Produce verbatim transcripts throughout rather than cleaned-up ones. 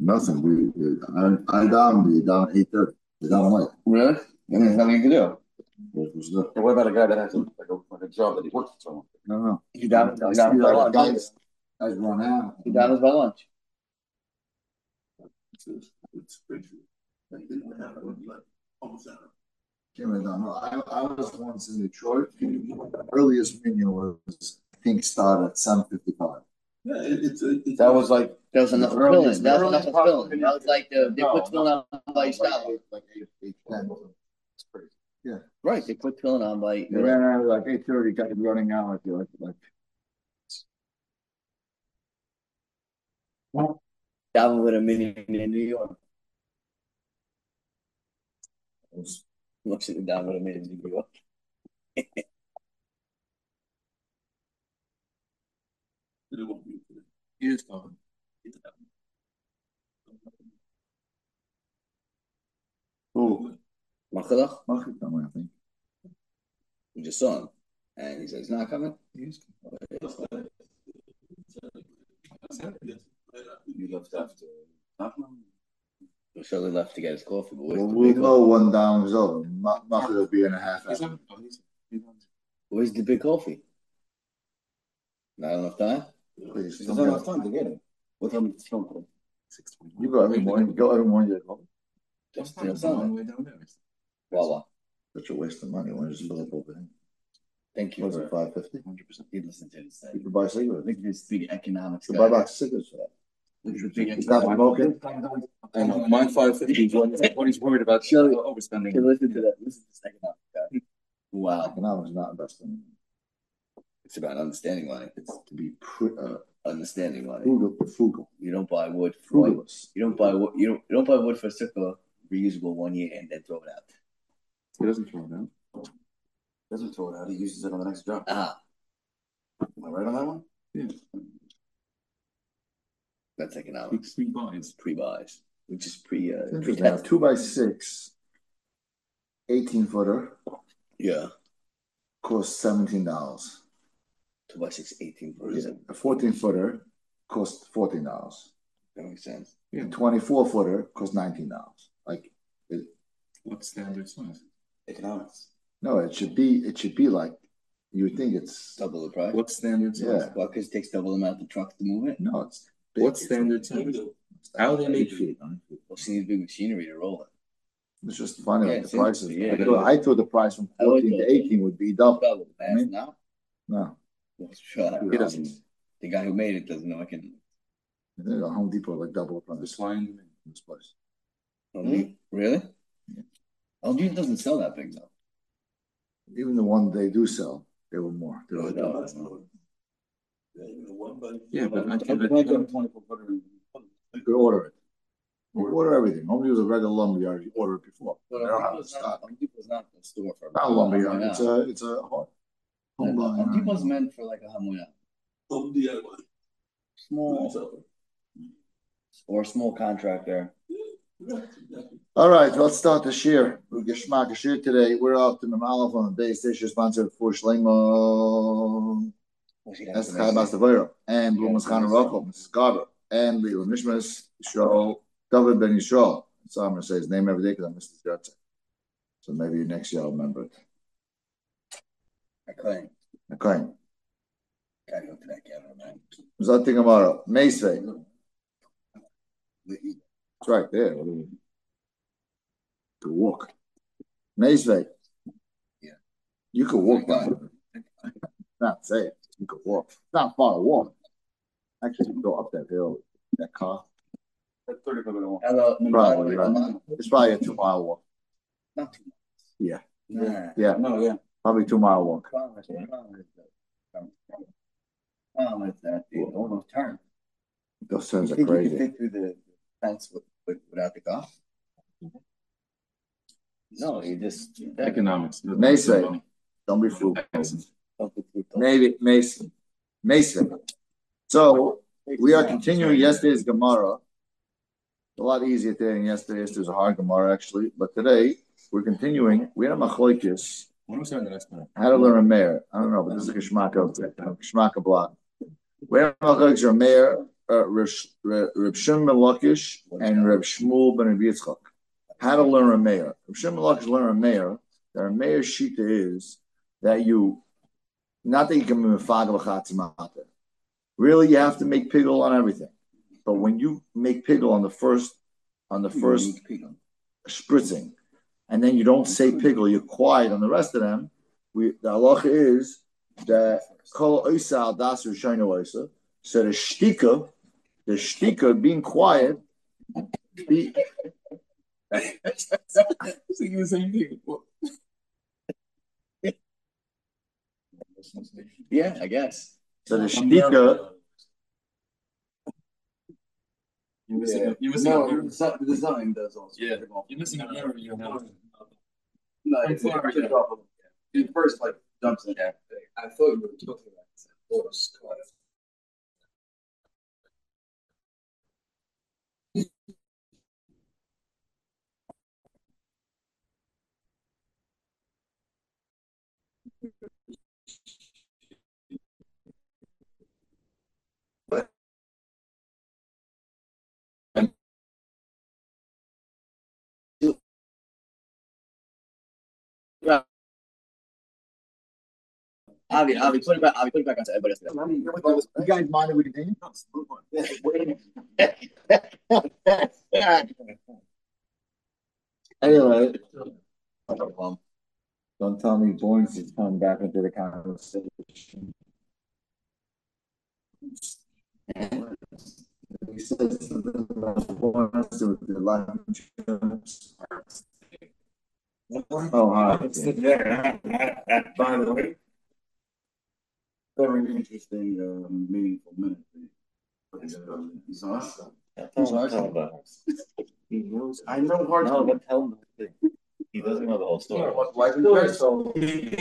Nothing. We, I, I down. We down eight thirty. We down late. Really? And there's nothing you can do. What was that? And what about a guy that has a, like a, like a job that he works for someone? No, no. He down, I he see down by that lunch. guys, guys run out. He down is by lunch. It's, it's crazy. Like, they don't have it, like, almost out. Can't really don't know. I, I was once in Detroit. The earliest meeting was, I think, started at seven fifty-five. Yeah, it, it's, it's That was like, that was enough The for filling. earliest- That was the enough for earliest filling. That was like the, they No, put filling on by like style. eight, like eight, eight, ten. It's crazy. Yeah. Right, they put filling on by. They ran out at like eight thirty, got running out like like like. Down with a meeting in New York. Looks at down with a meeting in New York. Here's gone. Who? Machalach? Machik coming, I think. We just saw him. And he said he's not coming. He's You left after. Shirley left to get his coffee, but Well, we'll know one down is over. Machik will be in a half hour. where's the big coffee? Not enough time? Please, There's don't not go. enough time to get it. What time is it from? You go every morning. You go every morning. You go. Just you know, Sunday. Voila. Such a waste of money when you just fill up over here. Thank you. Was it five fifty? Hundred percent. You listen to this. You can buy cigarettes. Look at this big economics. You can buy back cigarettes for that. Look at the big It's not smoking. I know. Mine five fifty is when when he's worried about Shirley, overspending. listen to that. Listen to this economics guy. Wow. Economics is not investing. It's about understanding money. It's to be pre- uh, Understanding money. frugal. Frugal. You don't buy wood for Frugalist. you don't buy wood you don't you don't buy wood for a circle reusable one year and then throw it out. He doesn't throw it out. Doesn't throw it out, he uses it on the next job. Ah. Am I right on that one? Yeah. That's economics. He buys. Pre-buys. Which is pre uh Interesting. Now, two by six, eighteen footer Yeah. costs seventeen dollars. Two by six, eighteen for Yeah. A fourteen footer costs fourteen dollars. That makes sense. A twenty-four footer costs nineteen dollars. Like, it, What's standard size? Economics. no, it should be. It should be like you would think it's. Double the price. What's standard size? Yeah. Well, because it takes double the amount of trucks to move it. No, it's big. What's standard size? How they make eight feet? nine feet. Well, she needs big machinery to roll it. It's just funny Yeah, like it's the prices. interesting, yeah. I, thought, I thought the price from I would fourteen to thought- eighteen would be double. Double the I mean- now. No, Well, sure. He doesn't. The guy who made it doesn't know I can. I think Home Depot like double the The price. slime. in this place. Hmm? Really? Yeah. L G doesn't sell that big though. Even the one they do sell, they were more. They were No, double. Yeah, but I I can. can get a twenty-four footer. You could order it. You could order everything. Home Depot's a regular lumberyard. You order it before. They But don't have it Home in Depot's not, stock. Home Depot's not the store for Not a lumberyard. It's a it's a home Home home Depot's meant for like a hamuya. Small or a small contractor. All right, let's start the shir. We get Shema shir today. We're up to Mamalov on the base station sponsored for Shleimo. That's Chai Bastavero and Blumas Khan Rachel, Missus Garber, and Leila Nishmas, Yisrael, David Ben Yisrael. So I'm going to say his name every day because I missed his yahrzeit. So maybe next year I'll remember it. I claim. Okay. Gotta go to that camera, man. Zati Gemara, Meisvei. It's right there. What do you could walk. Meisvei. Yeah. You could walk down. Not say it. You could walk. It's not far to walk. Actually, you can go up that hill, that car. That's thirty minutes long. Hello, Probably, right? It's probably a two mile walk. Not too Yeah. much. Nah. Yeah. No, yeah. Probably two mile walk. Promise, promise. Promise that dude. All those turns. Those turns You are think you crazy. can fit through the fence with, with, without the car? No, you just Economics. Meisvei. Don't be fooled. don't put through the- Maybe Mason. Mason. So we are continuing yesterday's Gemara. A lot easier today than yesterday. Yesterday's a hard Gemara actually, but today we're continuing. We had a machlokes. When was that the next one? How to learn a mayor? I don't know, but this is a Kishmaka Kishmaka block. We have machlokes or mayor uh, Reb Shimon ben Lakish and Reb Shmuel ben Rabbi Yitzchak. How to learn a mayor? Reb Shimon ben Lakish learn a mayor. That a mayor's shita is that you, not that you can be mefagel b'chatzimata. Really, you have to make pigul on everything. But when you make pigul on the first, on the first spritzing, and then you don't say pigul, you're quiet on the rest of them. We the halacha is that kol oisa al das rishayna oisa. So the shtika, the shtika, being quiet, be. Saying the same thing. Yeah, I guess. So the shtika. You're missing, Yeah. a, you're missing No, a mirror. the design does also. Yeah, you're missing a mirror in your house. No, it's I'm sorry, it, it, it first like jumps in there. I thought you were talking about this. Horse car. Avi, Avi, put it back. Avi, put it back onto everybody else. You guys mind if we continue? Anyway, don't tell me Boynes is coming back into the conversation. He says something about Boynes with the life insurance. Oh, hi. By the way, Very interesting, um, meaningful minute. Um, He's awesome. He's awesome. He knows. I know hard. No, but tell him the thing. He doesn't know the whole story. what life insurance? So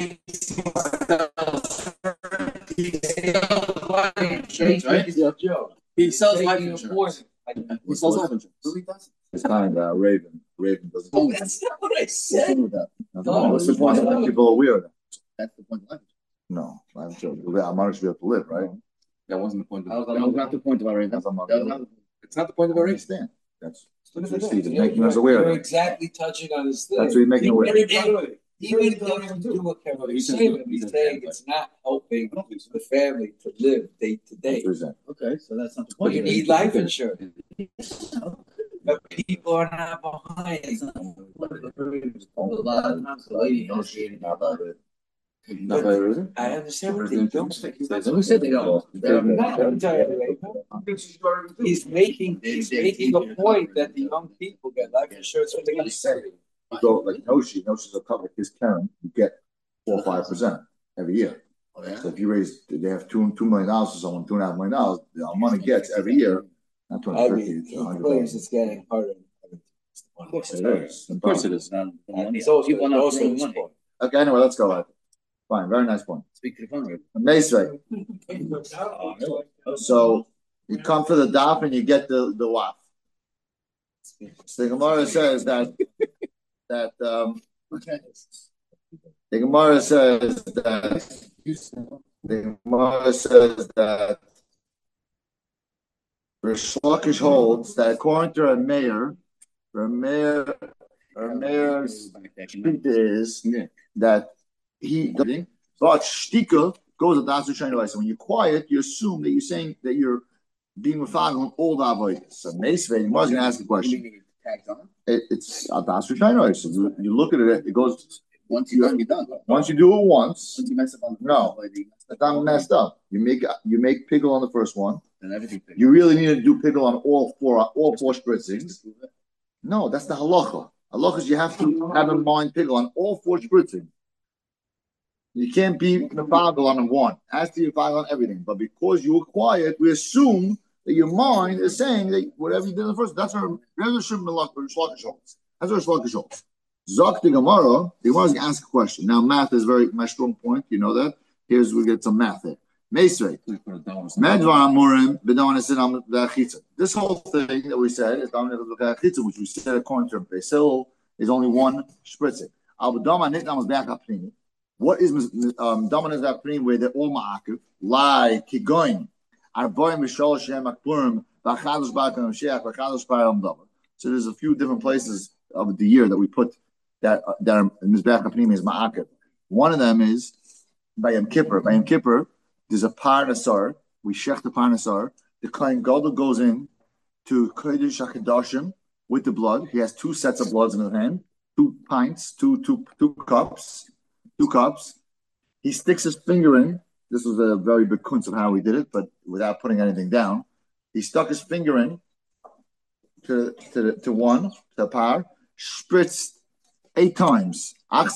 Right? He's a joke. He sells life Taking a insurance. He sells life insurance. So he does. It's kind of uh, Raven. Raven doesn't. Oh, That's not what I What's said. wrong with that? No, what's the point of that? People are weird. That's the point of life. No, I'm sure. I'm not to be able to live, right? that wasn't the point of That was not the point of our Raven. That's That I'm not. was not the It's not the point of I our race. understand. That's What is that's it? what he's You're, making us you're, aware you're of. exactly touching on his thing. That's what he's making aware. Even if even if they don't do what Kevin is saying, he's saying it's not helping the family to live day to day. That's what he's saying. Okay, so that's not the But point. you need life insurance. But people are not behind. A lot of times the lady negotiating about it. Not very reason. I understand what they don't. Who said they don't? They're not entirely. He's making he's making a point that the young people get life insurance when they're going to say. So like Noshi, Noshi's a cover his Karen, you get four or five percent every year. Oh, yeah? So if you raise, they have two two million dollars for someone, two and a half million dollars, the money gets every year, not two I hundred mean, fifty, it's he a hundred claims million. it's getting harder. Of course It is. Of course it is. Um, It's also, people it's not also bringing his money. point. Okay, anyway, let's go. Ed. Fine, very nice point. Speak to the phone. Right? Amazing. So you come for the daf and you get the the waf. So the Gemara says that that um, the Gemara says that the Gemara says that Rish Lakish holds that according to a mayor, a mayor, a mayor's speech is that he, but shtika goes at that's what So when you're quiet, you assume that you're saying that you're being mafag on all the avoidance. So Meisvei, I was going to ask a question. It, it's a das So you, you look at it, it goes. Once you're done, you're done. Once you do it once, Once you mess up on the no, lady, it's not messed up. You make you make pickle on the first one. then everything. You really need to do pickle on all four all four spritzings. No, that's the halacha. Halacha is you have to have in mind pickle on all four spritzings. You can't be mefagel on one. Has to be mefagel on everything. But because you were quiet, we assume that your mind is saying that whatever you did in the first, that's our that's our shlakish holds. That's our shlakish holds. Zok the Gemara, the Gemara is going to ask a question. Now, math is very my strong point. You know that. Here's we get some math here. Meisrei. This whole thing that we said is which we said according to Basil is only one spritzing. What is um, dominant Zaprim where they're all ma'akiv? Like Kigoin, So there's a few different places of the year that we put that uh, that are Mizbeach HaPnimi is Ma'akev. One of them is by Yom Kippur. By Yom Kippur, there's a Parnasar. We shech the Parnasar. The Kohen Gadol goes in to Kodesh HaKadoshim with the blood. He has two sets of bloods in his hand, two pints, two two two cups, two cups. He sticks his finger in. This was a very big kunz of how he did it, but without putting anything down. He stuck his finger in to to, to one, to the par, spritzed eight times of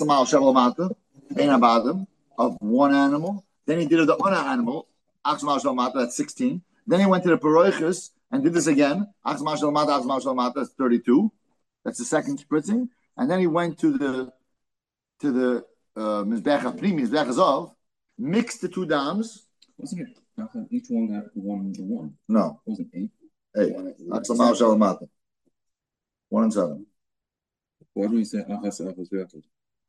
one animal. Then he did it the other animal, that's sixteen. Then he went to the Paroichus and did this again. That's thirty-two. That's the second spritzing. And then he went to the to the uh, Mizbeach HaPnimi, Mizbeach HaZav, mixed the two dams. Wasn't it? Each one got one to one. No. It wasn't eight. Eight. One and seven. Why do we say Achas Achas Ve'achas?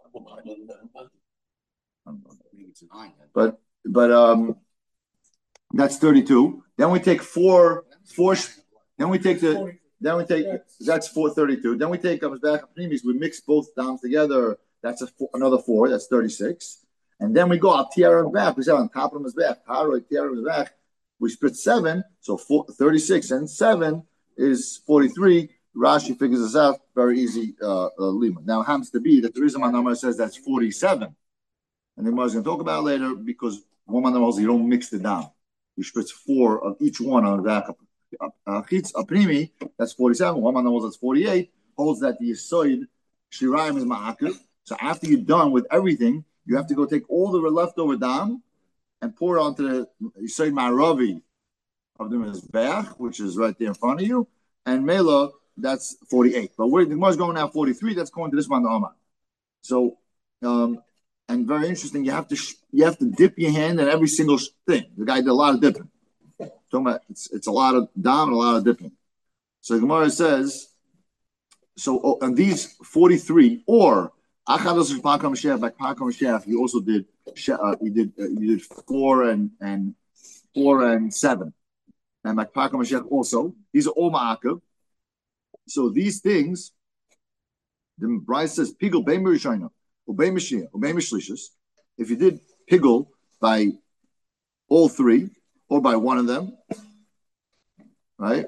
But but um that's thirty-two. Then we take four four then we take the then we take that's four thirty-two. Then we take comes back Pnimis, we mix both dams together. That's a four, another four, that's thirty-six. And then we go up Tiara and back. We say on top of his back, Tiara Tiara back. We split seven, so four, thirty-six and seven is forty-three. Rashi figures this out, very easy uh, uh, lima. Now it happens to be that the reason my number says that's forty-seven, and then I was going to talk about it later because one man knows you don't mix it down. You split four of each one on the back. A primi, that's forty-seven. One man knows that's forty-eight. Holds that the Yisoid Shiraim is ma'akev. So after you're done with everything, you have to go take all the leftover dam and pour it onto the Yisoid Ma'aravi of the Mizbeach, which is right there in front of you, and Mela. That's forty-eight. But where the Gemara is going now forty-three, that's going to this one, the Omar. So, um, and very interesting, you have to sh- you have to dip your hand in every single sh- thing. The guy did a lot of dipping. Talking about it's it's a lot of dam and a lot of dipping. So the Gemara says, so oh, and these forty-three or Achados Pakam Shef, like Pakam Shef, you also did uh, you did uh, you did four and and four and seven, and like Pakam Shef also. These are all Ma'akev. So these things, the Bryce says, Pigel Bein Rishayna, Ubei Mashiach, Ubei Mishlishus. If you did Pigel by all three or by one of them, right?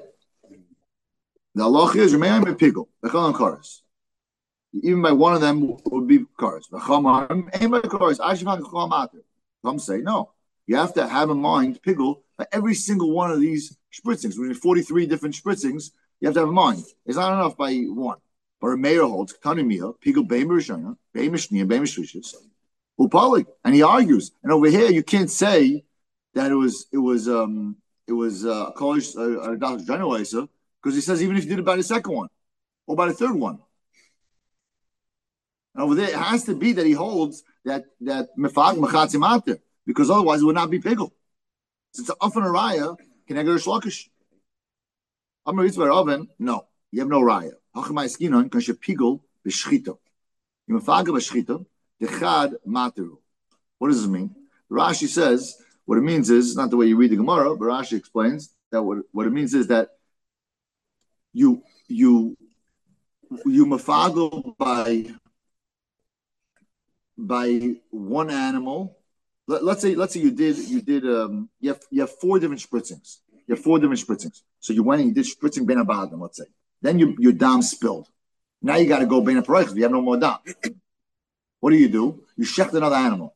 The halach is Remeim and Pigel, Bechal and Karas. Even by one of them would be Karas. Bechal and Karas. Ashifan Chacham Ater. Some say no. You have to have in mind Pigel by every single one of these spritzings. We need forty-three different spritzings. You have to have in mind. It's not enough by one. But a mayor holds Tanimia, Pigel Beim Rishayna, Beim Mishnia, Beim Mishlishus, Upalik, and he argues. And over here, you can't say that it was it was um it was uh college uh, Doctor General because he says even if you did it by the second one or by the third one. And over there, it has to be that he holds that that mefag mechatzimate because otherwise it would not be Pigel. Since it's often a raya, can I go to shlokish? No, you have no raya. What does this mean? Rashi says what it means is not the way you read the Gemara, but Rashi explains that what, what it means is that you you you mafagel by by one animal. Let, let's say let's say you did you did um you have you have four different spritzings. You have four different spritzings. So you went and you did spritzing ben abadim, let's say. Then you, your dam spilled. Now you got to go ben aparoichos. You have no more dam. What do you do? You shecht another animal.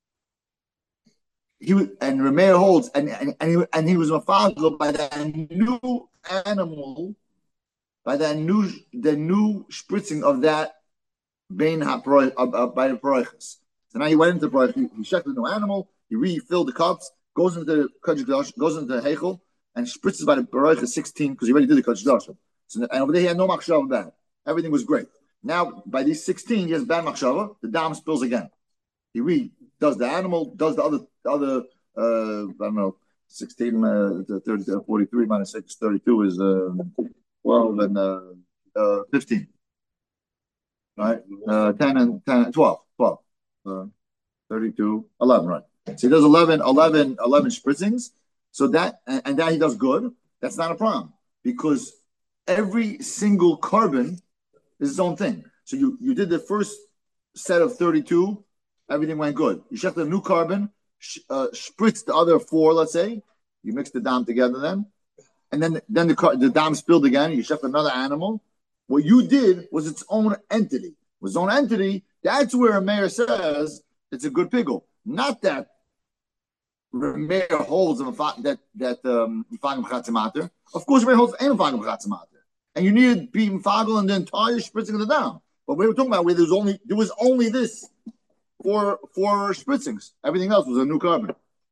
He and Rameir holds, and and and he, and he was mafagel by that new animal, by that new the new spritzing of that ben haparoich uh, uh, by the paroichos. So now he went into the paroich. He, he shecht a new animal. He refilled the cups. Goes into the goes into the heichel. And spritzes by the Baruch sixteen because he already did the Kodesh Dashim. So and over there he had no machshava bad. Everything was great. Now by these sixteen he has bad machshava. The dam spills again. He re does the animal, does the other the other uh, I don't know sixteen, uh, thirty, forty-three minus six, thirty-two is uh, twelve and uh, uh, fifteen. Right, uh, ten and ten, twelve, twelve, uh, thirty-two, eleven. Right. So he does eleven, eleven, eleven spritzings. So that and, and that he does good, that's not a problem because every single carbon is its own thing. So you, you did the first set of thirty-two, everything went good. You checked the new carbon, sh- uh, spritzed the other four, let's say. You mix the dam together then. And then, then the car, the dam spilled again. You checked another animal. What you did was its own entity. It was its own entity. That's where a mayor says it's a good piggle. Not that the mayor holds that that um of course, the mayor holds and and you need to be mfagel and the entire spritzing of the dam. But we were talking about where there was only there was only this for for spritzings. Everything else was a new carbon.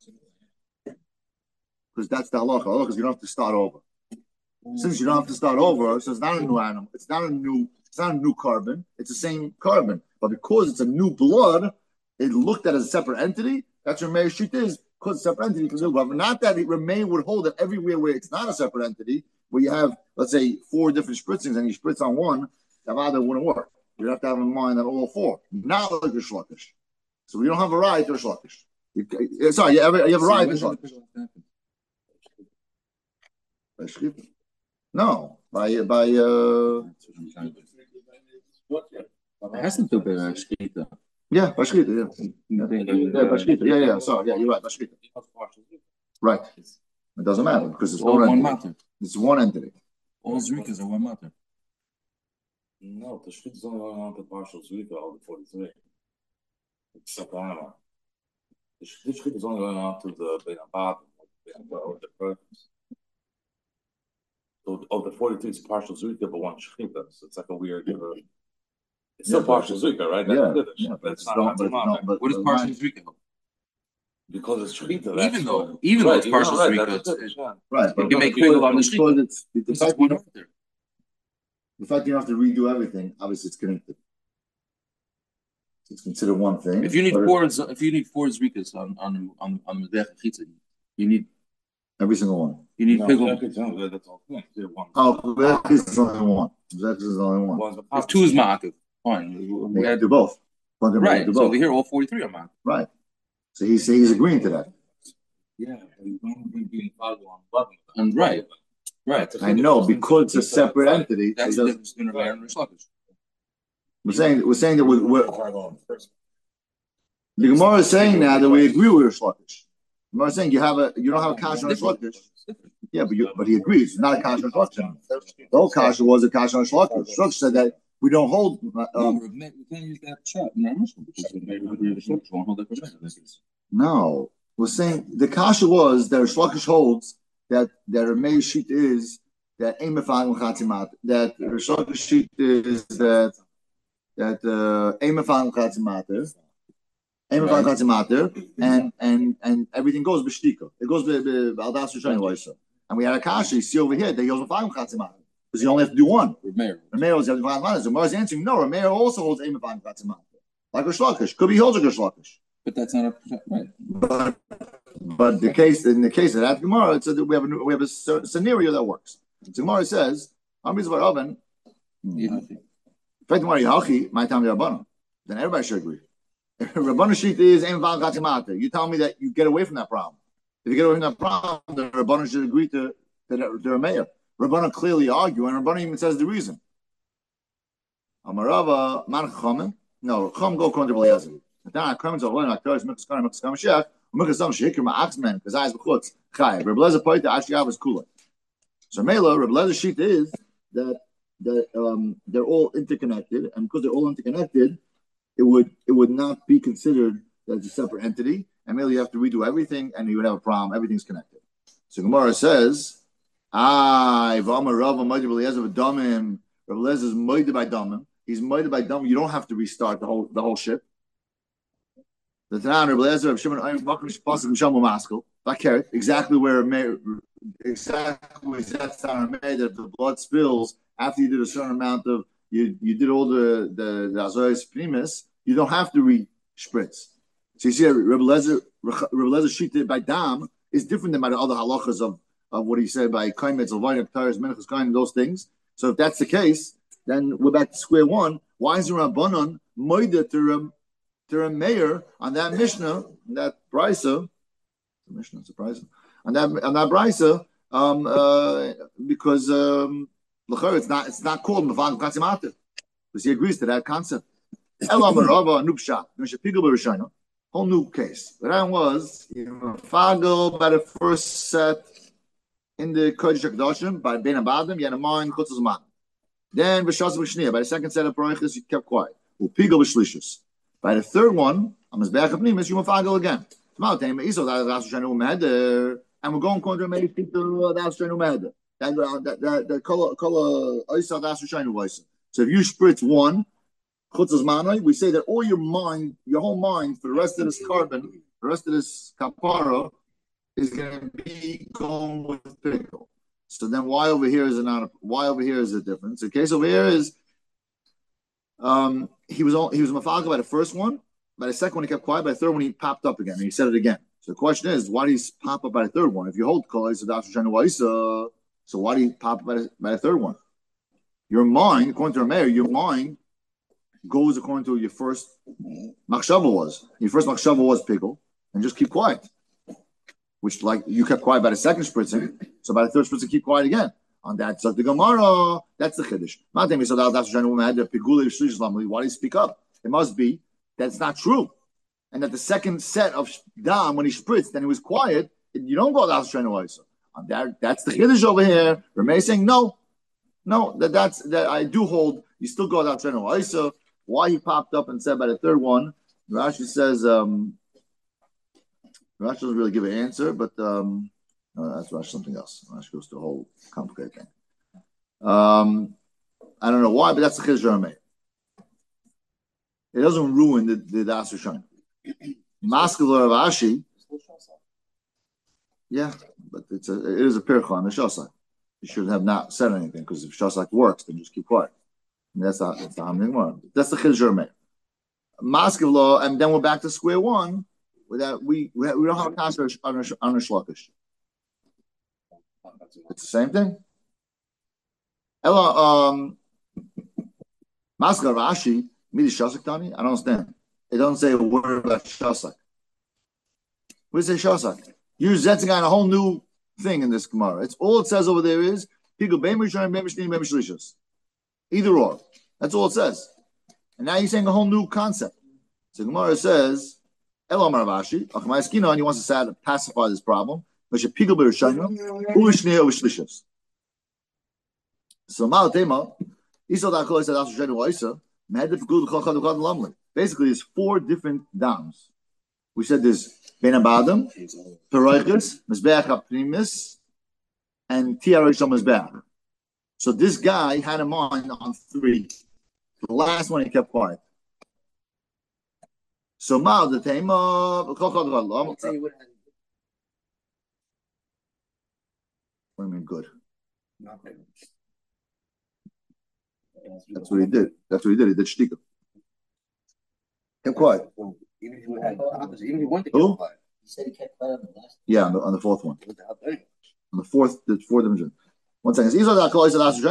Because that's the halacha. Halacha is you don't have to start over. Since you don't have to start over, so it's not a new animal. It's not a new. It's not a new carbon. It's the same carbon, but because it's a new blood, it looked at as a separate entity. That's what Meir Shit is. Because it's a separate entity, because not that it remain would hold it everywhere where it's not a separate entity. Where you have, let's say, four different spritzings and you spritz on one, that either wouldn't work. You have to have in mind that all four, not like a shlokish. So we don't have a right to a shlokish. You, sorry, you have, you have a right to a shlokish. No, by by. Uh, it hasn't to be a shkita. Yeah, by shkita. Yeah, yeah, by shkita. Yeah, yeah. Sorry, yeah, you're right. By shkita. Right. It doesn't matter because it's all one, one entity. matter. It's one entity. All zrikas are one matter. No, the shkita is only going on to partial zrika of the forty-three. It's Sakana. The shkita is only going on to the Benabat or the purpose. So of the forty-three, it's partial zrika, but one shkita. So it's like a weird. Uh, it's still yeah, partial zrika, right? That's yeah, good. Yeah, but it's not. not, But, not but, what is partial zrika? Because it's shkita. Even though, what, even though it's partial right, zrika, it's, it's, yeah. Right. But you can make pigel on the shkita. It's, it's, the, fact you have, the fact you have to redo everything, obviously, it's connected. It's considered one thing. If you need four, if you need four zrikas on on on on the dech chitza, you need every single one. You need no, pigel. That's all. Oh, that is only one. That is only one. If two is ma'akiv, fine. We had to do both. Right. Do so both. over here, all forty-three are ma'akiv. Right. So he's he's agreeing to that. Yeah. And right. Right. I know because it's a separate entity. That's the difference between a mayor and a shlokish. We're saying we're saying that we're, we're the Gemara is saying now that we agree with a shlokish. The Gemara is saying you have a you don't have a kasha on a shlokish. Yeah, but you but he agrees it's not a kasha on a shlokish. The whole kasha was a kasha on a shlokish. Shlokish said that we don't hold. Um, no, we can't use that shot. No, we're saying the kasha was that shlokish holds that that a Meir sheet is that emefan chatimat that shlokish sheet is that. That Eimefan Chatzimata, Eimefan Chatzimata, and and and everything goes b'shtika. It goes b'aldas Rishon Loisa. And we had a kasha. You see over here, they use Eimefan Chatzimata because you only have to do one. Rameir. Rameir is Eimefan Chatzimata. The Gemara is answering no. Rameir also holds Eimefan Chatzimata, like a shlokish. Could be holds like a shlokish. But that's not a right. But but the case in the case of that Gemara, it's a, we have a we have a scenario that works. The Gemara says, "Am Mizvar Oven." Then everybody should agree. Rabbanu Shita is Eimefan Chatzimata. You tell me that you get away from that problem. If you get away from that problem, then Rabbanu should agree to to the, to the mayor. Rabbanu clearly argue, and Rabbanu even says the reason. Amarava man chachamim. No, chacham go according to Eliezer. Then Chachamim say, "Well, not Torah's Mikas Karim Mikas Kamashech. Mikas Sam Sheikim Ma'axmen because I is b'chutz Chai." Rabbi Eliezer pointed actually have his kula. So Mela Rabbi Eliezer Shita is that. That um, they're all interconnected, and because they're all interconnected, it would it would not be considered as a separate entity, and merely you have to redo everything, and you would have a problem. Everything's connected. So Gemara says, "Ah, Ivama Rav Moed Eliezer Damim. Rav Eliezer is moed by Damim. He's moed by Damim. You don't have to restart the whole the whole ship." The Tanan Rav Eliezer Rav Shimon Makom Shpasik Misham Umaskel. That exactly where exactly that's down made that the blood spills. After you did a certain amount of you, you did all the the, the azoyes primus, you don't have to re-spritz. So you see, Rebbe Lezer Rebbe Shita by dam is different than by the other halachas of, of what he said by kaimetz, alvayim, taras, menachos, kain, those things. So if that's the case, then we're back to square one. Why is the Rabbanon moida to to a mayor on that Mishnah, that brisa? The Mishnah, surprising. on that on that brisa, um, uh, because um, it's not it's not called mafagel katzimata, because he agrees to that concept. Elam Rava Nubsha, whole new case. But that was mafagel by the first set in the Kodesh HaKadoshim by Ben Abadim, you had a mind Chutz Zman. Then B'Shas B'Shniya, by the second set of Baruchas, you kept quiet. Upigel B'Shlishus. By the third one, on Mizbeach HaPnimis, you mafagel again. And we're going contra many people that's trying to matter. That that that color color Isa that's trying to voice. So if you spritz one, we say that all your mind, your whole mind for the rest of this carbon, the rest of this kapara is going to be going with pickle. So then why over here is it not a, why over here is it different? So the case over here is um he was all, he was mafagel by the first one. By the second one, he kept quiet. By the third one, he popped up again, and he said it again. So the question is, why do you pop up by the third one? If you hold Kol so that's so so why do you pop up by the, by the third one? Your mind, according to our mayor, your mind goes according to your first machshava was. Your first machshava was pickle, and just keep quiet. Which, like, you kept quiet by the second spritzing, so by the third spritzing, keep quiet again. On that, so the Gemara, that's the Chiddush. Why do you speak up? It must be that's not true. And that the second set of dam, when he spritzed, then he was quiet, you don't go out to on that. That's the Chiddush over here. Ramey saying, no, no, that that's that I do hold, you still go out to why he popped up and said by the third one, Rashi says, um, Rashi doesn't really give an answer, but um, no, that's Rashi something else. Rashi goes to a whole complicated thing. Um, I don't know why, but that's the Chiddush Ramey. It doesn't ruin the the Das Rishon. Masculine of Ashi, yeah, but it's a it is a pircha on the Shosai. You should have not said anything because if Shosai works, then just keep quiet. I mean, that's not that's the Hamling one. That's the Chiddush Ramey. Masculine, and then we're back to square one. Without we we, we don't have a kasha on a on a shlokish. It's the same thing. Ella, um, Masculine of Ashi. Midi Shasak Tani? I don't understand. It doesn't say a word about Shasak. What does it say Shasak? You're setting on a whole new thing in this Gemara. It's all it says over there is either or. That's all it says. And now you're saying a whole new concept. So Gemara says, Elo Maravashi, Achmaiskino, and he wants to say to pacify this problem. So Malatema, Isodakol said Asher basically, there's four different dams. We said there's Ben Abadim, Peroichis, Mizbeach HaPnimis, and Tiarosh Mizbeach. So this guy had a mind on three. The last one he kept quiet. So Ma'al the Tema. What do you mean good? That's what he did. That's what he did. He did shtika. Kept quiet. Even if you had, even if you wanted to keep quiet. He said he kept quiet on the last. Yeah, on the, on the fourth one. On the fourth, the fourth division. One second. What do you have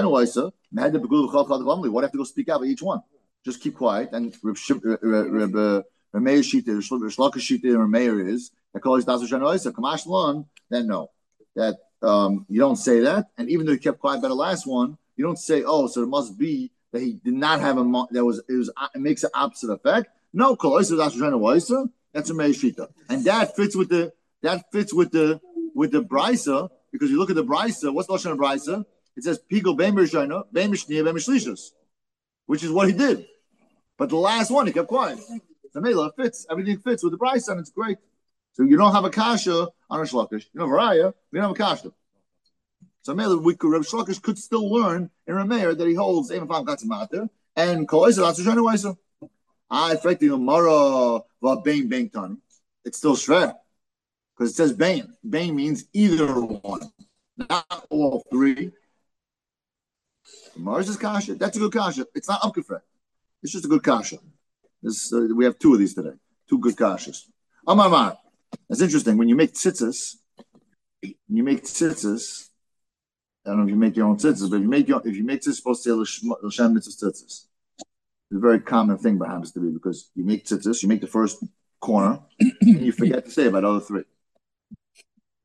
to go speak out by each one? Just keep quiet. And Reb Meir Shita, Shlaka Shita, and Reb Meir is that calls das Genoisa. Kamash Lon. Then no, that um, you don't say that. And even though he kept quiet by the last one. You don't say, oh, so it must be that he did not have a that was it was it makes an opposite effect. No, that's a Meishita, and that fits with the that fits with the with the brisa because you look at the brisa. What's the lashon of brisa? It says pigo beim rishona, beim shnia, beim shlishus, which is what he did. But the last one he kept quiet. The mela fits everything fits with the brisa, and it's great. So you don't have a kasha on a shlokish. You know, Varaya, we don't have a kasha. So we could Reb Shlokish could still learn in Rameir that he holds Eim Fam Katzimata and Kol Eisa Latzu Shana Waisa. I frankly Mara Va Bain Bain Tani. It's still shred because it says Bain. Bain means either one, not all three. Mara's is kasha. That's a good kasha. It's not Amkafret. It's just a good kasha. This, uh, we have two of these today. Two good kashas. Amar Mar. That's interesting. When you make tzitzis, when you make tzitzis. I don't know if you make your own tzitzis, but if you make your if you make tzitzis, supposed to say l'shem mitzvah tzitzis. It's a very common thing, but happens to be because you make tzitzis, you make the first corner, and you forget to say about the other three.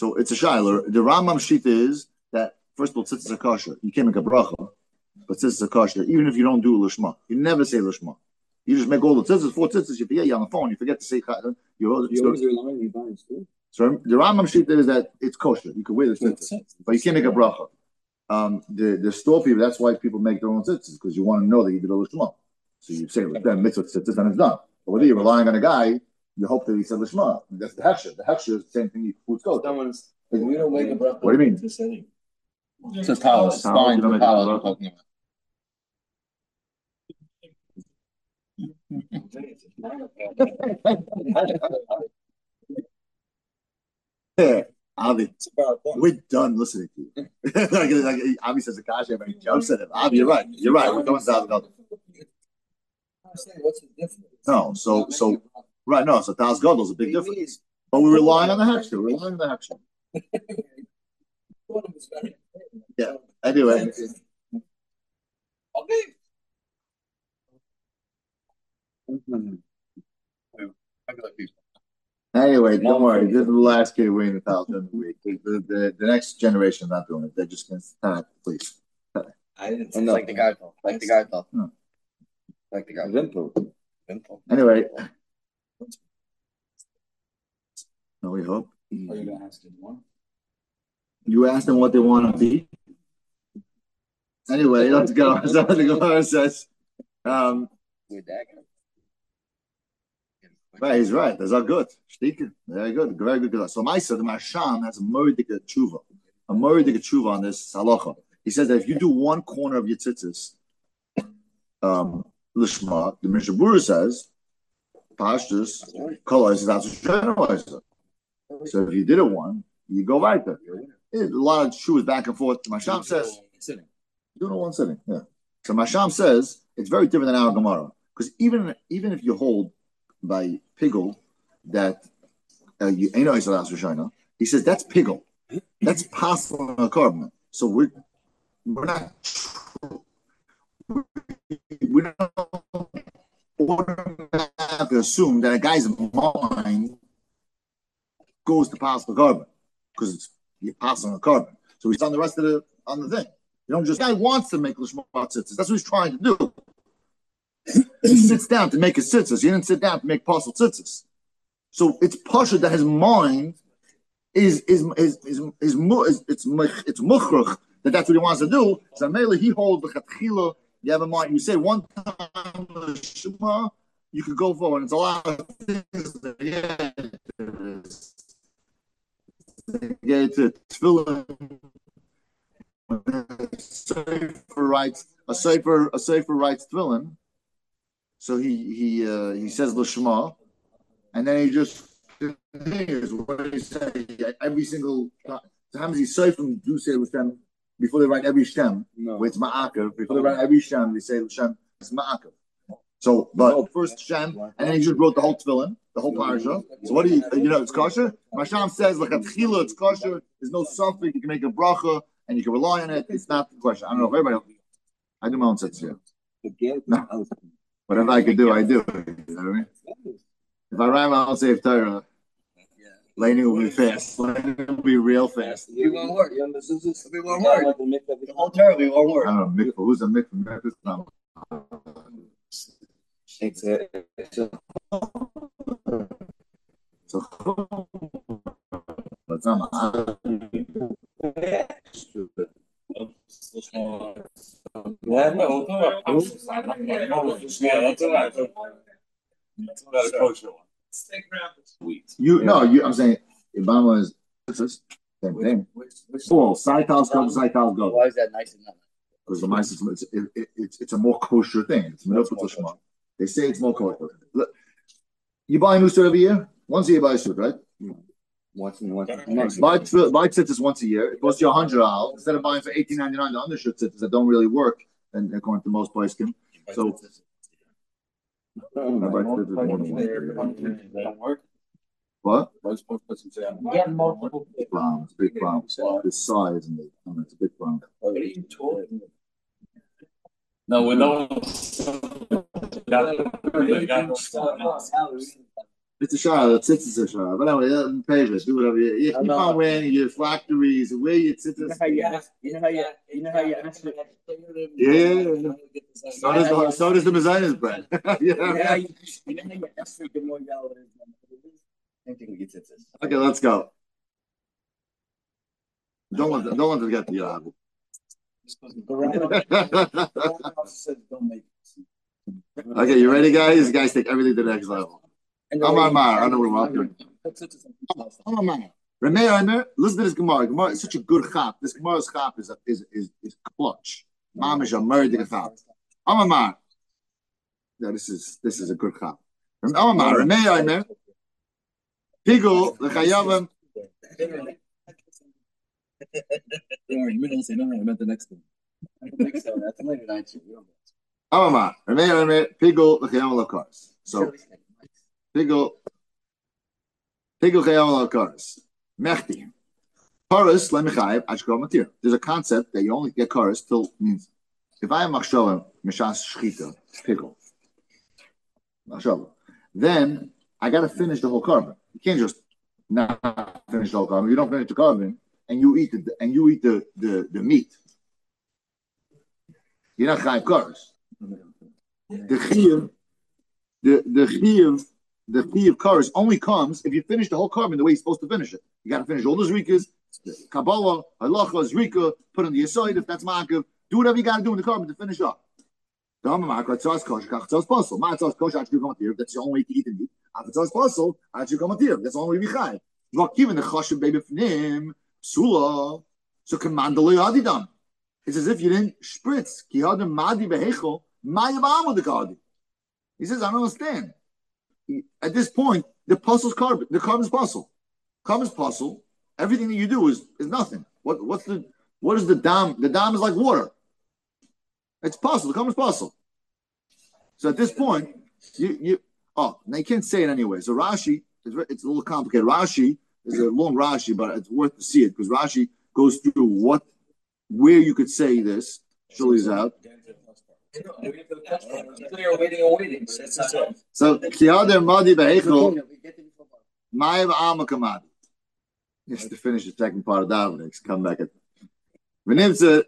So it's a shayla. The Rambam shita is that first of all, tzitzis are kosher. You can't make a bracha, but tzitzis are kosher. Even if you don't do lishma, you never say lishma. You just make all the tzitzis, four tzitzis. You forget you're on the phone. You forget to say. You so the Rambam shita is that it's kosher. You can wear the tzitzis, but you can't make a bracha. Um, the the store people. That's why people make their own tzitzis because you want to know that you did a lishma. So you say then mitzvah tzitzis and it's done. But whether you're relying on a guy, you hope that he said lishma. That's the hechsher. The hechsher is the same thing. Food's kosher. We don't make a bracha. What do you mean? It says talis. It's fine. The talis we're talking about. Yeah, Avi, we're done listening to you. like, like, Avi says a kasha, but he jumps at him. Avi, you're right. You're right. We're going down. What's the difference? No, so so right. No, so Tas Gadol is a big difference. But we're relying on the hechsher. We're relying on the hechsher. Yeah. Anyway. Okay. Anyway, don't worry. This is the last kid winning the title during the week. The, the, the, the next generation is not doing it. They're just going to stop, please. I didn't It's like the guy though. Like the guy though. No. Like the guy. Vimpo. Anyway. No, we hope. Are you going to ask him one? You asked them what they want to be. Anyway, let's go. So the Gemara says, um, With that guy. right, he's right. That's all good. Shtika. Very good. Very good. So my son, the Marsham has a Moridik tshuva. A Moridik tshuva on this halacha. He says that if you do one corner of your tzitzis, um, lishma, the Mishnah Berurah says, pashtus, kolor is that's a So if you did it one, you go right there. A lot of shoes back and forth. Masham says, do it in one sitting. Yeah. So Masham says it's very different than our Gemara because even even if you hold by Pigel that uh, you ain't always allowed to shine, he says that's Pigel. That's possible in a carbon. So we're we're not we don't automatically assume that a guy's mind goes to possible carbon because it's you pass on a carbon. So he's on the rest of the on the thing. You know, just guy wants to make lishma tzitzis. That's what he's trying to do. He sits down to make his tzitzis. He didn't sit down to make parcel tzitzis. So it's pasha that his mind is is is is, is, is, is it's it's muchrach that that's what he wants to do. So mainly he holds the chatchila. You have in mind. You say one time the shema, you could go forward. It's a lot of things that yeah, get to tefillin. A sefer writes a sefer a sefer writes tefillin. So he he uh, he says l'shma, and then he just continues. What did he say? Every single time, sometimes he say from do say l'shem before they write every shem. No. Where it's ma'akev. Before they write every shem, they say l'shem. It's ma'akev. So, but first shem, and then he just wrote the whole tefillin, the whole parasha. So what do you you know? It's kosher. Masham says like a tchila, it's kosher. There's no suffix. You can make a bracha. And you can rely on it. It's not the question. I don't know if everybody. I do my own sets here. No. Whatever I can do, I do. You know what I mean? If I write my own Sefer Torah, Lainey will be fast. Lainey will be real fast. We won't work. We won't work. The whole Torah, we won't work. I don't know. Mikvah. Who's a mikvah? Mikvah's not. It's a. It's a. So. But not. Stupid. Yeah, no, You no, you. I'm saying Obama is same thing. Oh, side tiles come, side tiles go. Why is that nice and not? Because the mice, it's it, it, it's it's a more kosher thing. It's mitzvah. They say it's more kosher. Look, you buy a new suit every year. Once a year, you buy a suit, right? Once and once. Buy buy tzitzis once a year. It costs you a hundred dollars instead of buying for eighteen ninety nine the undershirt tzitzis that don't really work, and according to most places. So. What? Get multiple Big problems, big problems. The size and the, I mean, it's a big problem. What are you talking about? No, we don't. It's a shot. It's it's a shot. But anyway, uh, pages. Do whatever you, you keep on wearing your phylacteries. Wear your tzitzis. You know how you ask. You know how you. You know how you ask. Yeah. So does the so does the mezainis bread. Yeah. You know how you. You know how you ask for the more dollars. I think we get tzitzis. Okay, let's go. Don't want don't want to get the Yahoo. Okay, you ready, guys? You guys take everything to the next level. Amar Mar, I know we're welcome. Amar Mar. Remei Omer, listen to this Gemara. Gemara is such a good chap. This Gemara's chap is is is is clutch. Mamish a murder chap. Amar Mar. Yeah, this is this is a good chap. Amar Mar. Remei Omer. Pigul l'chayavim. Don't worry, you might say no, no, I meant the next one. Next one, that's later night. Amar Mar. Remei Omer. Pigul l'chayavim l'kars. So. Pigul, Pigul Chayam Karas. Mechti. Karas lemichayev achkor matir. There's a concept that you only get karas till means if I am machshava mishas shchita Pigul machshava, then I got to finish the whole carbon. You can't just not finish the whole carbon. You don't finish the carbon and you eat the and you eat the the, the meat. You're not chayev karas. The chiyuv, the the chiyuv. The fee of karas only comes if you finish the whole carbon the way you're supposed to finish it. You got to finish all those rikas, Kabbalah, halachas, rika, put on the aside if that's makav. Do whatever you got to do in the carbon to finish up. That's the only way to eat and eat. That's the only way to be chai. Even the chashav baby fnim sula. So commandalei adidam. It's as if you didn't spritz. Ki hadam madi behechol mayabam the kadi. He says, I don't understand. At this point, the puzzle's carbon. The carbon's puzzle. Carbon's puzzle. Everything that you do is is nothing. What what's the what is the dam? The dam is like water. It's puzzle. The carbon's puzzle. So at this point, you you oh, now you can't say it anyway. So Rashi, it's, it's a little complicated. Rashi is a long Rashi, but it's worth to see it because Rashi goes through what where you could say this. Shully's out. They're waiting and waiting. So Kiyader Madi Behechel Ma'av Amakamadi. Just to finish the second part of Davening, come back at Venimtza.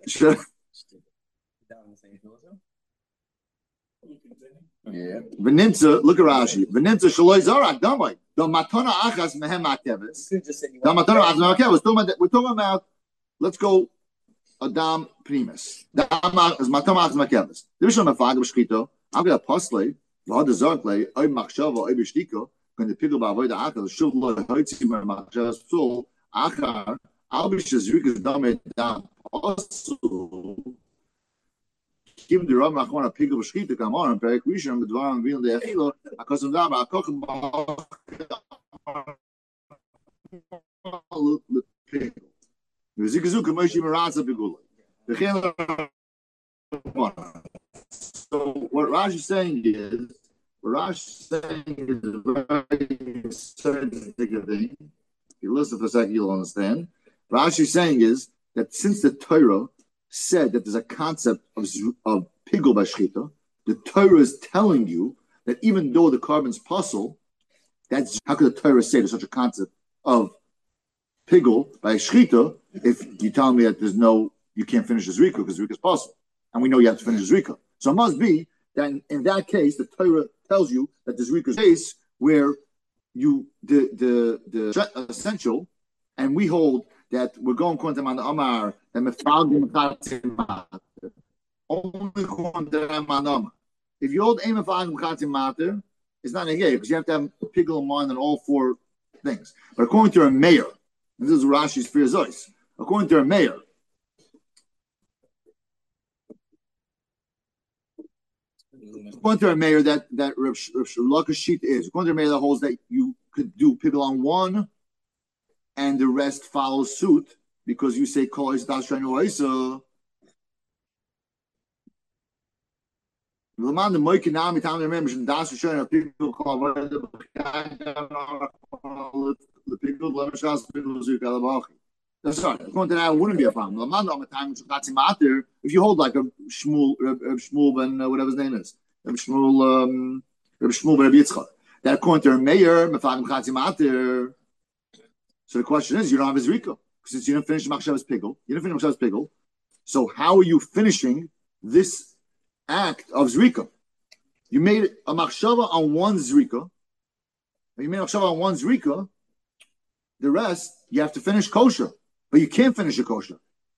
Yeah. Venimtza, look at Rashi. Venimtza Shaloi Zorak, don't wait. The Matana Achas Mehem Akevis. The Matana Achas Mehem Akevis. We're talking about, let's go. Adam primus. Dam is matam achs makeves. The bishon mafag b'shchito. I'm gonna postle. V'had zarklei. Oy machshava oy b'shtiko. When the people b'avoid the achas shul lo hoitzim machshavas psul achar. Al b'shazrik is dam dam postle. Give the ram achon a pigul b'shchito. Come on, perik rishon b'dvaram v'il de achilo. Akosum dam akochem b'pigul. So what Rashi is saying is, what Rashi is saying is a very certain thing. If you listen for a second, you'll understand. Rashi is saying is that since the Torah said that there's a concept of, of pigul b'shchita, the Torah is telling you that even though the carbon's puzzle, that's how could the Torah say there's such a concept of pigul by shchita if you tell me that there's no, you can't finish the zrika because zrika is possible, and we know you have to finish the zrika. So it must be that in, in that case, the Torah tells you that the zrika is a case where you the the the essential, and we hold that we're going quantum on the Amar and mefagim chatzim mater only quantum on Amar. If you hold aim mefagim chatzim mater, it's not negated because you have to have pigul in mind on all four things. But according to a mayor. This is Rashi's fear zois. According to a mayor, according to a mayor that that Rav Shulaka's sheet is according to a mayor that holds that you could do pigul on one, and the rest follows suit because you say kol is das shaynu. Laman the moikinami tam the members and das shaynu people call the pigul lemashas pigul zuk. That's right. According to that, it wouldn't be a problem. Laman on the time if you hold like a Shmuel, Shmuel ben uh, whatever his name is, Shmuel, um, Shmuel ben Yitzchak. that according to Meir, Mefagim Chatzi Matir. So the question is, you don't have a Zrika. Since you didn't finish Machshavas Pigel, you didn't finish Machshavas Pigel. So how are you finishing this act of Zrika? You made a Machshava on one Zrika. You made a Machshava on one Zrika. The rest, you have to finish kosher. But you can't finish a kosher.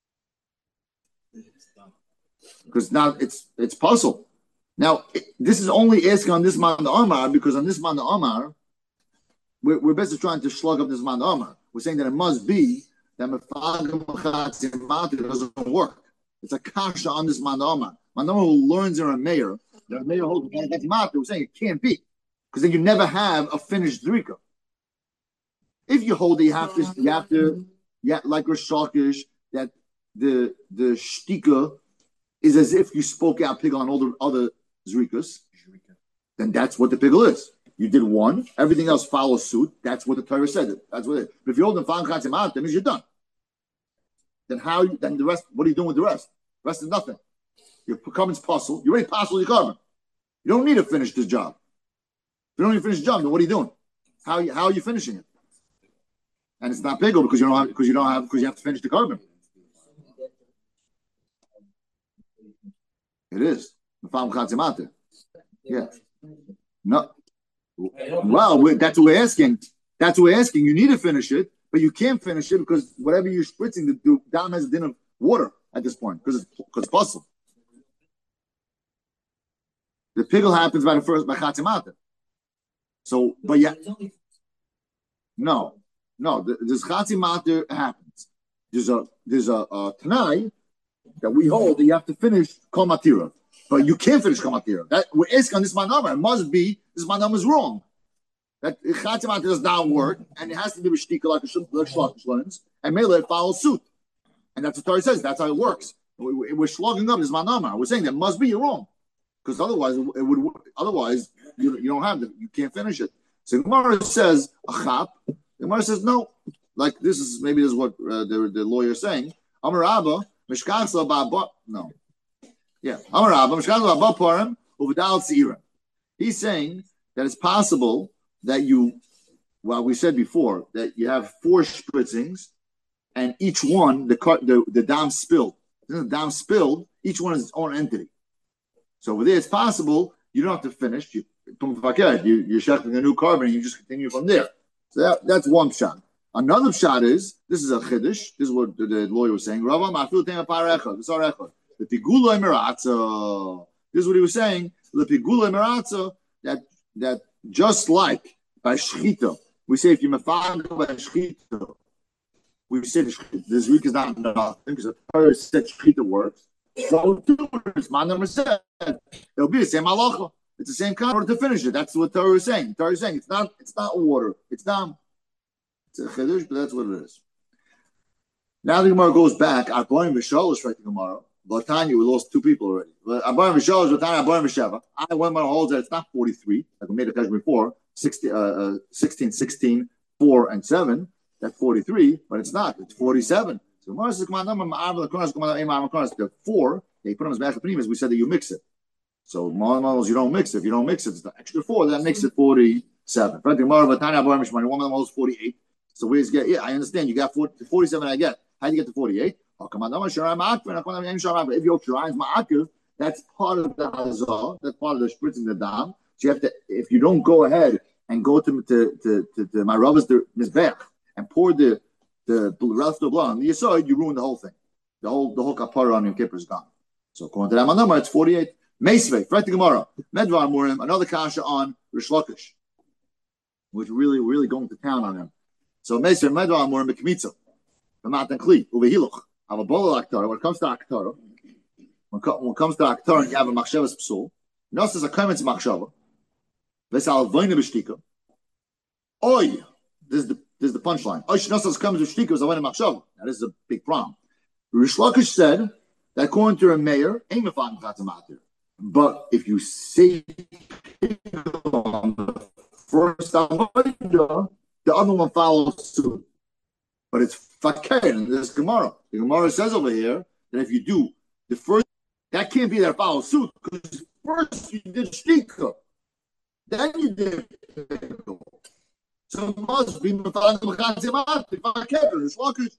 Because now it's it's puzzle. Now, it, this is only asking on this man the Amar, because on this man the Amar, we're, we're basically trying to slug up this man the Amar. We're saying that it must be that it doesn't work. It's a kasha on this man the Amar. Man the Amar who learns in a mayor, the mayor holds the we're saying it can't be. Because then you never have a finished drika. If you hold it, you have to, you have to, yeah, like Rosh Hashanah, that the the shtika is as if you spoke out pigel on all the other zrikas, then that's what the pigel is. You did one, everything else follows suit. That's what the Torah said. That's what it is. But if you hold the fan chatzim, that means you're done. Then how? You, then the rest. What are you doing with the rest? The rest is nothing. Your carbon's puzzle. You already puzzled your carbon. You don't need to finish this job. If you don't need to finish the job, then what are you doing? How how are you finishing it? And it's not pigel because you don't have because you don't have because you have to finish the carbon. It is. Yeah. No. Well, we, that's what we're asking. That's what we're asking. You need to finish it, but you can't finish it because whatever you're spritzing, the, the dam has a din of water at this point because it's because it's possible. The pigel happens by the first by chatzimata. So, but yeah, no, no. This chatzimata happens. There's a there's a, a tanai that we hold that you have to finish kol matira, but you can't finish kol matira. That we're asking on this manama. It must be this manama is wrong. That chatzimata does not work, and it has to be with shtika like a shlokish learns, and mele it follows suit, and that's what Torah says. That's how it works. We, we're slugging up this manama. We're saying that must be you're wrong, because otherwise it would. Otherwise you, you don't have it. You can't finish it. So Gemara says a chap. Gemara says no. Like this is maybe this is what uh, the the lawyer is saying. Amar Abba. No. Yeah. He's saying that it's possible that you, well, we said before that you have four spritzings and each one, the the, the dam spilled. The dam spilled, each one is its own entity. So over there, it's possible you don't have to finish. You, you, you're shechting a new carbon and you just continue from there. So that, that's one shot. Another shot is, this is a chiddush, this is what the, the lawyer was saying, Rava ma'afil tema parechad, this the pigula emiratza. This is what he was saying, the pigula emiratza, that that just like by shchita, we say if you mefag by shchita, we say the zrik is not nothing, because the Torah said shchita works, so too, it's my number seven, it'll be the same halacha, it's the same kind in order to finish it, that's what Torah is saying. Torah is saying, it's not, it's not water, it's not. It's a chiddush, but that's what it is. Now the Gemara goes back. Abarim v'shalosh right the Gemara. Latanya, we lost two people already. Abarim v'shalosh, Latanya, Abarim v'sheva. I one Gemara holds that it's not forty-three, like we made a question before. sixteen, uh, uh, sixteen, sixteen, four, and seven. That's forty-three, but it's not. It's forty-seven. So Gemara says, the four. They put them as mechaprim. We said that you mix it. So models you don't mix it. If you don't mix it, it's the extra four. That makes it forty-seven. Right? The Gemara Latanya, Abarim v'sheva. One of them holds forty-eight. So where's get? Yeah, I understand. You got forty, forty-seven. I get. How do you get to forty-eight? If your shrines ma'akiv, that's part of the hazah. That's part of the spritzing the dam. So you have to. If you don't go ahead and go to to to, to, to my Rava's mizbech and pour the the rest of the blood on the yesod, you ruin the whole thing. The whole the whole kapara on your kippur is gone. So according to that number, it's forty-eight. Meisvei, right to Gemara. Medvar Murim, another kasha on Rish Lakish, which really really going to town on him. So Meser Medvar Murim B'Kmitza, the Matan Kli Uvehiluch. Have a bowl of Aktara. When it comes to Aktara, when it comes to Aktara, you have a Machshavas Psul. Nos is a Kaimitz Machshava. Vesal Vayne B'Shtika. Oy, this is the this is the punchline. Oy, Nos is Kaimitz B'Shtika is a Vayne Machshava. Now this is a big problem. Rish Lakish said that according to a mayor, ain't mefan chatzamatir. But if you say on the first Avodah, the other one follows suit. But it's fakir in this Gemara. The Gemara says over here that if you do the first, that can't be that follows suit because first you did shtika. Then you did. So it must be Mefalad Mechanzi Mat. If I can't, it's Shlokish.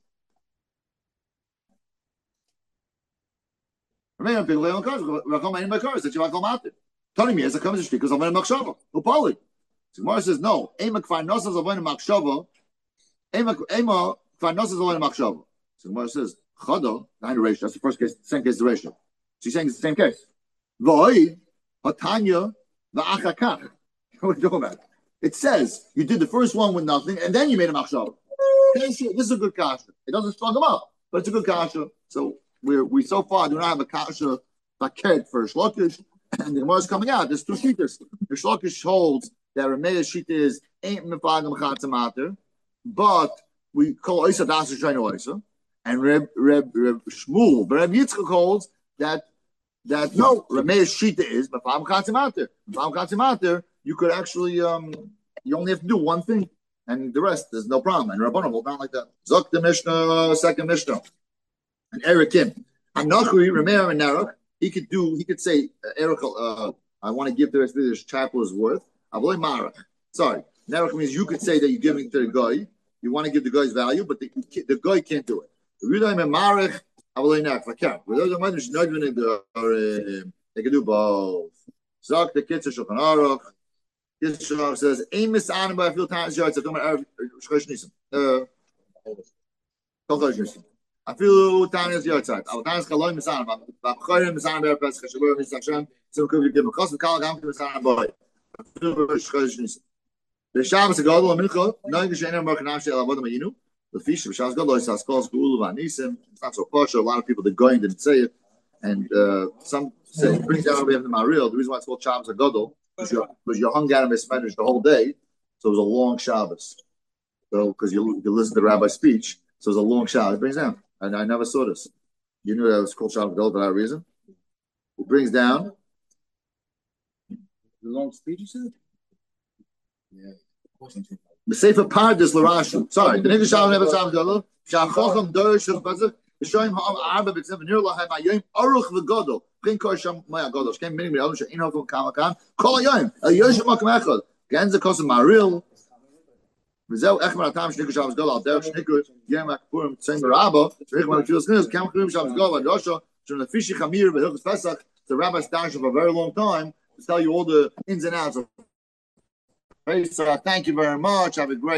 Remember, people lay on cars. Racham ain't my cars. That you call Mat. Telling me as it comes to speak because I'm in Machshava. Upali. So Gemara says no. Ema kfar nosas avoin Machshava. Ema ema kfar nosas avoin Machshava. So Gemara says Chada nine ratio. That's the first case. Same case the ratio. She's saying it's the same case. V'oi hatanya v'achakach. What are you talking about? It says you did the first one with nothing, and then you made a machshava. This is a good kasha. It doesn't strong them up, but it's a good kasha. So we're we so far do not have a kasha paket for shlokish, and the Gemara is coming out. There's two shittas. The shlokish holds that Rameya's shita is ain't mefagam chatzamater, but we call oisa das shayna oisa, and Reb Reb Reb Shmuel, but Reb Yitzchak holds that that no Rameya's shita is mefagam chatzamater. Mefagam chatzamater. You could actually, um, you only have to do one thing, and the rest, there's no problem. And Rabbanon hold down like that. Zok the Mishnah, second Mishnah. And Erikim. Anachri, Rameir and Narach, he could do, he could say, Eric, uh, I want to give the rest of this chapel his worth. Avoy Marach. Sorry. Narach means you could say that you're giving to the guy. You want to give the guy's value, but the, the guy can't do it. Marach, Avoy Narach. I can't. They can do both. Zok the Kitzur Shulchan Aruch. Yisrael says, "Aim is on by a few times yards. I don't know. Shchosh Nisim. Uh, Shchosh Nisim. I feel times yards. I will times Kaloi Misan. But but Choyim Misan by Pesach Shabur Misachshem. So could we give a cost of Kal Gam Misan boy? I feel Shchosh Nisim. The Shabbos Gadol Mincha. No Geshener Merkanam Shel Avodah Mayinu. The fish of Shabbos Gadol is Haskos Gulu Van Nisim. It's not so posh. A lot of people that going didn't say it, and uh, some say it brings down we have the Maril. The reason why it's called Shabbos Gadol. Because you, you hung out in Mismedrash the whole day, so it was a long Shabbos. So, because you, you listen to the rabbi's speech, so it was a long Shabbos. It brings down, and I never saw this. You knew that it was called Shabbos Gadol for that reason. It brings down the long speech, you said? Yeah. The Sefer Pardes L'Rashu. Sorry, the English Shabbos never Shabbos Gadol. Shachochem Dorish of Bazar. Showing Ha'am Arba B'Tzem Nir Lahem Ayim Aruch V'Gadol. Bring Kosham Maya Gadol. Shkem Minim Yalom She'in Hokum Kamakan. Kol Ayim El Yoshim Makom Echad. Genza Kosim Maril. V'Zeu Echmer Atam Shniku Shabbos Gadol Al Derech Shniku Yem Akpurim Tzem Barabo. Shniku Malakilos Nils Kam Kurim Shabbos Gadol Adosha. Shon the Fishi Chamir B'Hilchus Pesach. The rabbi stash for a very long time to tell you all the ins and outs of. Thank you very much. Have a great.